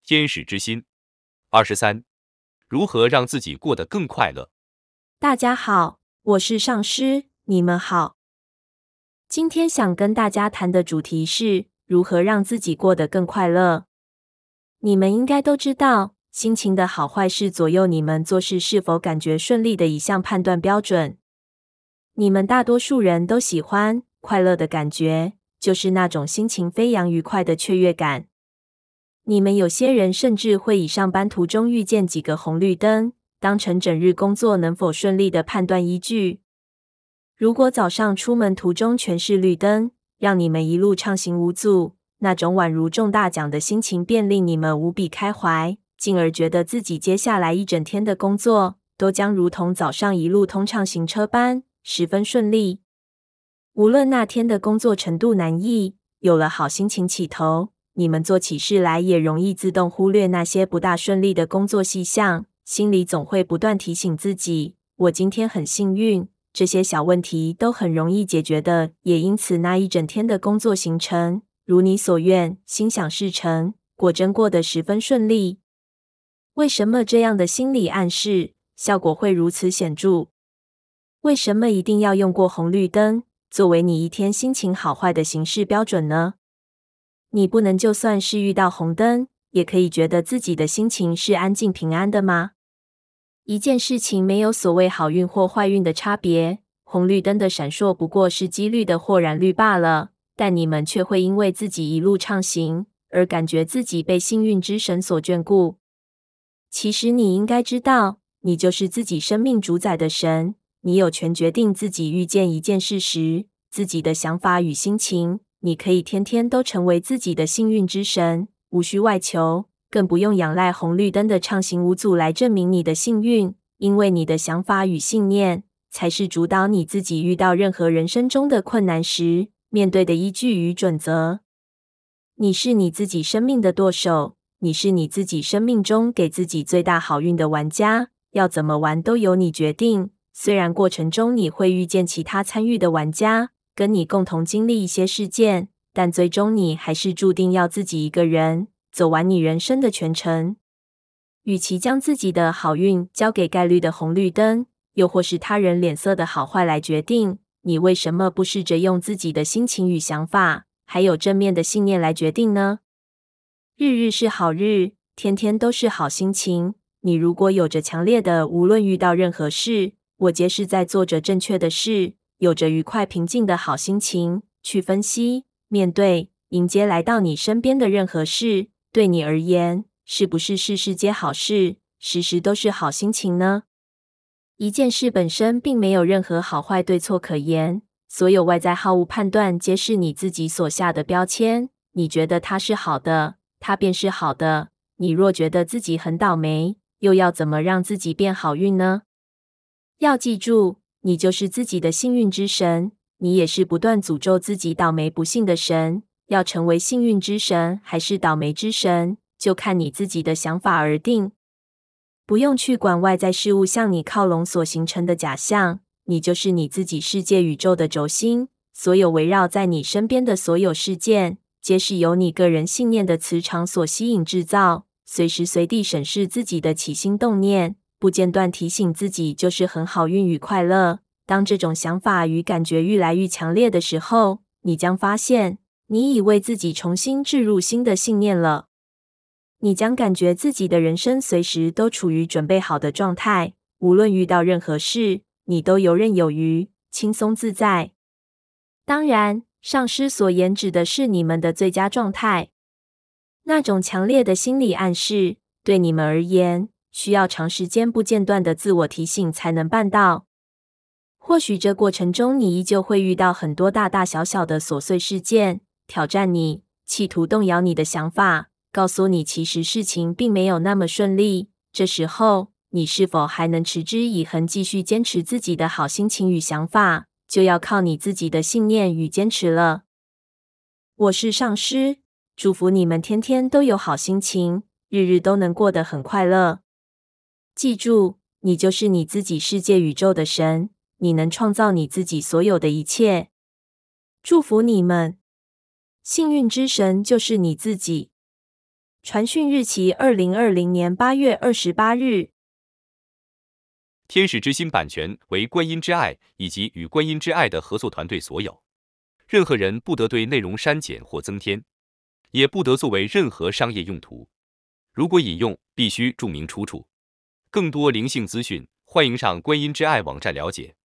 天使之心。23. 如何让自己过得更快乐？ 大家好，我是上师，你们好。今天想跟大家谈的主题是如何让自己过得更快乐。你们应该都知道，心情的好坏是左右你们做事是否感觉顺利的一项判断标准。你们大多数人都喜欢快乐的感觉，就是那种心情飞扬愉快的雀跃感。你们有些人甚至会以上班途中遇见几个红绿灯，当成整日工作能否顺利的判断依据。如果早上出门途中全是绿灯，让你们一路畅行无阻，那种宛如中大奖的心情便令你们无比开怀，进而觉得自己接下来一整天的工作都将如同早上一路通畅行车般，十分顺利。无论那天的工作程度难易，有了好心情起头，你们做起事来也容易自动忽略那些不大顺利的工作细项，心里总会不断提醒自己，我今天很幸运，这些小问题都很容易解决的，也因此那一整天的工作行程如你所愿，心想事成，果真过得十分顺利。为什么这样的心理暗示效果会如此显著？为什么一定要用过红绿灯作为你一天心情好坏的行事标准呢？你不能就算是遇到红灯，也可以觉得自己的心情是安静平安的吗？一件事情没有所谓好运或坏运的差别，红绿灯的闪烁不过是几率的或然率罢了，但你们却会因为自己一路畅行，而感觉自己被幸运之神所眷顾。其实你应该知道，你就是自己生命主宰的神，你有权决定自己遇见一件事时，自己的想法与心情，你可以天天都成为自己的幸运之神，无需外求，更不用仰赖红绿灯的畅行无阻来证明你的幸运，因为你的想法与信念，才是主导你自己遇到任何人生中的困难时，面对的依据与准则。你是你自己生命的舵手，你是你自己生命中给自己最大好运的玩家，要怎么玩都由你决定。虽然过程中你会遇见其他参与的玩家，跟你共同经历一些事件，但最终你还是注定要自己一个人走完你人生的全程。与其将自己的好运交给概率的红绿灯，又或是他人脸色的好坏来决定，你为什么不试着用自己的心情与想法，还有正面的信念来决定呢？日日是好日，天天都是好心情。你如果有着强烈的无论遇到任何事，我皆是在做着正确的事，有着愉快平静的好心情，去分析、面对、迎接来到你身边的任何事，对你而言，是不是事事皆好事，时时都是好心情呢？一件事本身并没有任何好坏对错可言，所有外在好恶判断皆是你自己所下的标签，你觉得它是好的，它便是好的。你若觉得自己很倒霉，又要怎么让自己变好运呢？要记住，你就是自己的幸运之神，你也是不断诅咒自己倒霉不幸的神。要成为幸运之神还是倒霉之神，就看你自己的想法而定。不用去管外在事物向你靠拢所形成的假象，你就是你自己世界宇宙的轴心，所有围绕在你身边的所有事件，皆是由你个人信念的磁场所吸引制造。随时随地审视自己的起心动念，不间断提醒自己就是很好运与快乐。当这种想法与感觉愈来愈强烈的时候，你将发现，你已为自己重新置入新的信念了。你将感觉自己的人生随时都处于准备好的状态，无论遇到任何事，你都游刃有余，轻松自在。当然，上师所言指的是你们的最佳状态。那种强烈的心理暗示，对你们而言，需要长时间不间断的自我提醒才能办到。或许这过程中你依旧会遇到很多大大小小的琐碎事件，挑战你，企图动摇你的想法，告诉你其实事情并没有那么顺利。这时候，你是否还能持之以恒继续坚持自己的好心情与想法，就要靠你自己的信念与坚持了。我是上师，祝福你们天天都有好心情，日日都能过得很快乐。记住，你就是你自己世界宇宙的神，你能创造你自己所有的一切。祝福你们，幸运之神就是你自己。 传讯日期2020年8月28日。 天使之心版权为观音之爱以及与观音之爱的合作团队所有，任何人不得对内容删减或增添，也不得作为任何商业用途。如果引用，必须注明出处。更多灵性资讯，欢迎上观音之爱网站了解。